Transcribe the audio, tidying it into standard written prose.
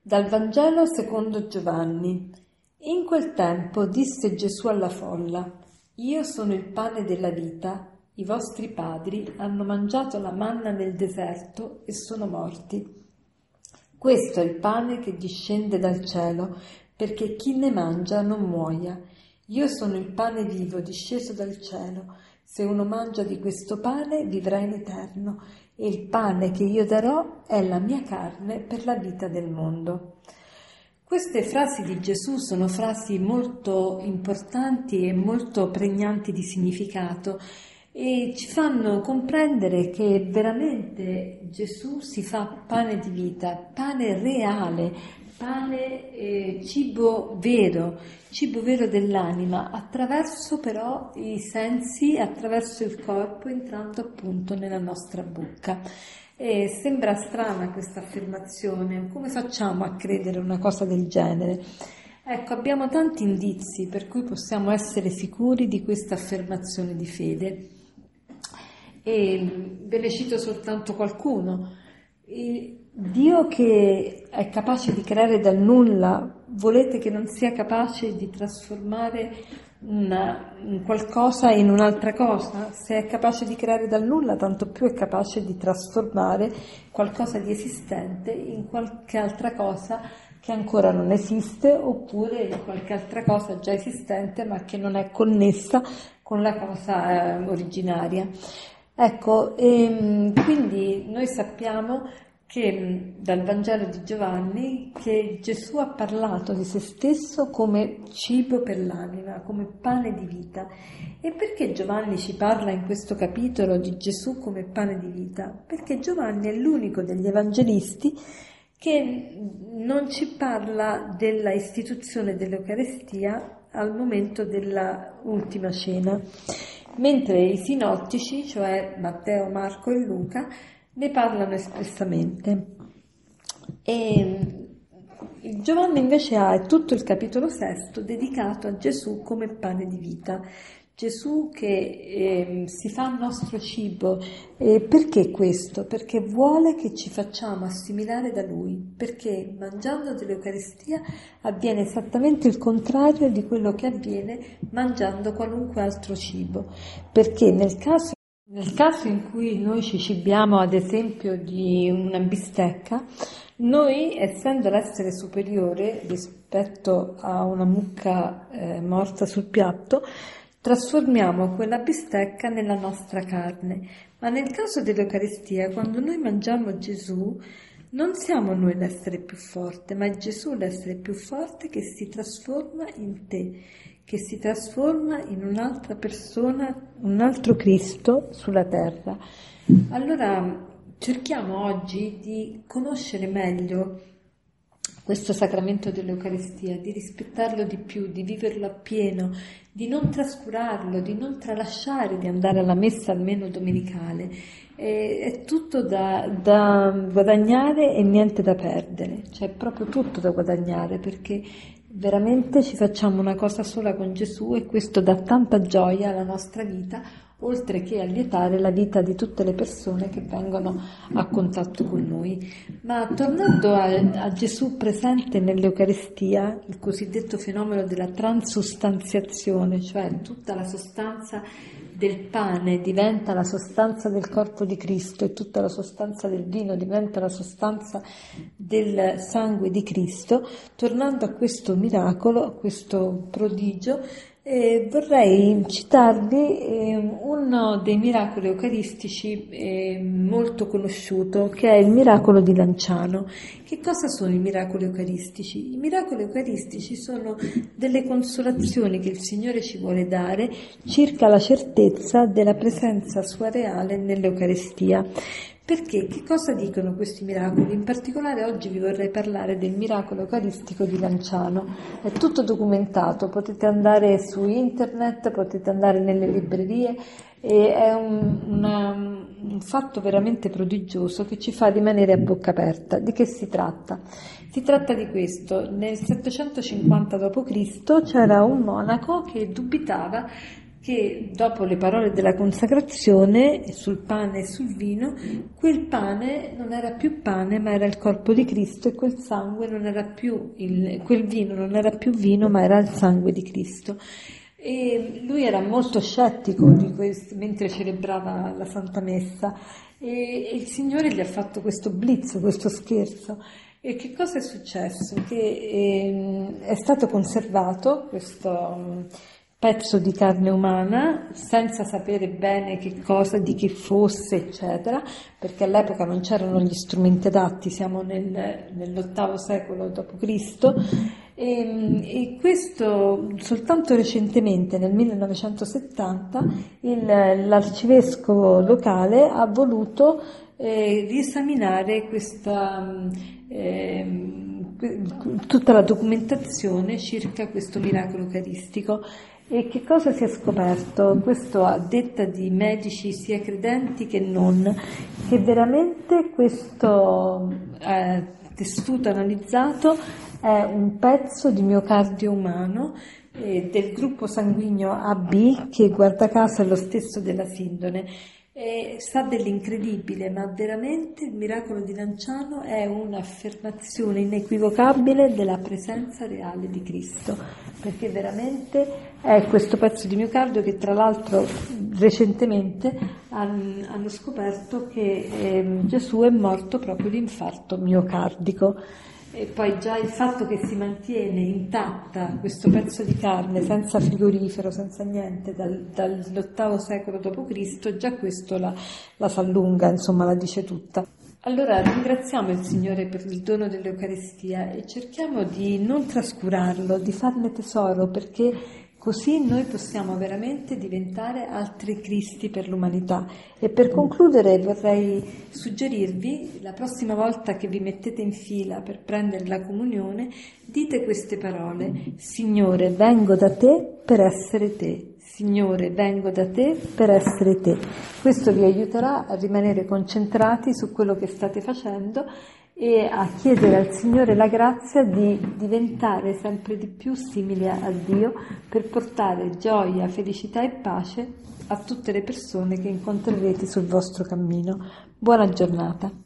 Dal Vangelo secondo Giovanni. In quel tempo disse Gesù alla folla: Io sono il pane della vita. I vostri padri hanno mangiato la manna nel deserto e sono morti. Questo è il pane che discende dal cielo, perché chi ne mangia non muoia. Io sono il pane vivo disceso dal cielo. Se uno mangia di questo pane vivrà in eterno, e il pane che io darò è la mia carne per la vita del mondo. Queste frasi di Gesù sono frasi molto importanti e molto pregnanti di significato e ci fanno comprendere che veramente Gesù si fa pane di vita, pane reale, pane cibo vero dell'anima, attraverso però i sensi, attraverso il corpo, entrando appunto nella nostra bocca. E sembra strana questa affermazione, come facciamo a credere una cosa del genere? Ecco, abbiamo tanti indizi per cui possiamo essere sicuri di questa affermazione di fede. E ve ne cito soltanto qualcuno. Dio che è capace di creare dal nulla, volete che non sia capace di trasformare qualcosa in un'altra cosa? Se è capace di creare dal nulla, tanto più è capace di trasformare qualcosa di esistente in qualche altra cosa che ancora non esiste, oppure in qualche altra cosa già esistente ma che non è connessa con la cosa originaria. Ecco, quindi noi sappiamo che dal Vangelo di Giovanni che Gesù ha parlato di se stesso come cibo per l'anima, come pane di vita. E perché Giovanni ci parla in questo capitolo di Gesù come pane di vita? Perché Giovanni è l'unico degli evangelisti che non ci parla della istituzione dell'Eucarestia al momento della ultima cena, mentre i sinottici, cioè Matteo, Marco e Luca, ne parlano espressamente. E Giovanni invece ha tutto il capitolo 6 dedicato a Gesù come pane di vita, Gesù che si fa nostro cibo. Perché questo? Perché vuole che ci facciamo assimilare da Lui, perché mangiando dell'Eucaristia avviene esattamente il contrario di quello che avviene mangiando qualunque altro cibo, perché nel caso in cui noi ci cibiamo ad esempio di una bistecca, noi, essendo l'essere superiore rispetto a una mucca morta sul piatto, trasformiamo quella bistecca nella nostra carne. Ma nel caso dell'Eucaristia, quando noi mangiamo Gesù, non siamo noi l'essere più forte, ma è Gesù l'essere più forte che si trasforma in te, che si trasforma in un'altra persona, un altro Cristo sulla terra. Allora cerchiamo oggi di conoscere meglio questo sacramento dell'Eucaristia, di rispettarlo di più, di viverlo appieno, di non trascurarlo, di non tralasciare di andare alla messa almeno domenicale. È tutto da guadagnare e niente da perdere, cioè proprio tutto da guadagnare, perché veramente ci facciamo una cosa sola con Gesù e questo dà tanta gioia alla nostra vita, oltre che a lietare la vita di tutte le persone che vengono a contatto con noi. Ma tornando a Gesù presente nell'Eucaristia, il cosiddetto fenomeno della transustanziazione, cioè tutta la sostanza del pane diventa la sostanza del corpo di Cristo e tutta la sostanza del vino diventa la sostanza del sangue di Cristo, tornando a questo miracolo, a questo prodigio, vorrei citarvi uno dei miracoli eucaristici molto conosciuto, che è il miracolo di Lanciano. Che cosa sono i miracoli eucaristici? I miracoli eucaristici sono delle consolazioni che il Signore ci vuole dare circa la certezza della presenza sua reale nell'Eucaristia. Perché? Che cosa dicono questi miracoli? In particolare oggi vi vorrei parlare del miracolo eucaristico di Lanciano. È tutto documentato, potete andare su internet, potete andare nelle librerie, e è un fatto veramente prodigioso che ci fa rimanere a bocca aperta. Di che si tratta? Si tratta di questo: nel 750 d.C. c'era un monaco che dubitava che dopo le parole della consacrazione sul pane e sul vino, quel pane non era più pane ma era il corpo di Cristo, e quel sangue non era più quel vino non era più vino ma era il sangue di Cristo. E lui era molto scettico di questo mentre celebrava la Santa Messa, e il Signore gli ha fatto questo blitz, questo scherzo. E che cosa è successo? Che è stato conservato questo pezzo di carne umana senza sapere bene che cosa, di che fosse, eccetera, perché all'epoca non c'erano gli strumenti adatti, siamo nell'VIII secolo d.C. E questo soltanto recentemente, nel 1970, l'arcivescovo locale ha voluto riesaminare tutta la documentazione circa questo miracolo eucaristico. E che cosa si è scoperto? Questo a detta di medici sia credenti che non, che veramente questo tessuto analizzato è un pezzo di miocardio umano del gruppo sanguigno AB, che guarda caso è lo stesso della sindone. Sa dell'incredibile, ma veramente il miracolo di Lanciano è un'affermazione inequivocabile della presenza reale di Cristo, perché veramente è questo pezzo di miocardio che tra l'altro recentemente hanno scoperto che Gesù è morto proprio di infarto miocardico. E poi già il fatto che si mantiene intatta questo pezzo di carne senza frigorifero, senza niente, dall'VIII secolo d.C., già questo la sa lunga, insomma la dice tutta. Allora ringraziamo il Signore per il dono dell'Eucaristia e cerchiamo di non trascurarlo, di farne tesoro, perché così noi possiamo veramente diventare altri Cristi per l'umanità. E per concludere vorrei suggerirvi, la prossima volta che vi mettete in fila per prendere la comunione, dite queste parole: Signore, vengo da te per essere te. Signore, vengo da te per essere te. Questo vi aiuterà a rimanere concentrati su quello che state facendo e a chiedere al Signore la grazia di diventare sempre di più simili a Dio, per portare gioia, felicità e pace a tutte le persone che incontrerete sul vostro cammino. Buona giornata.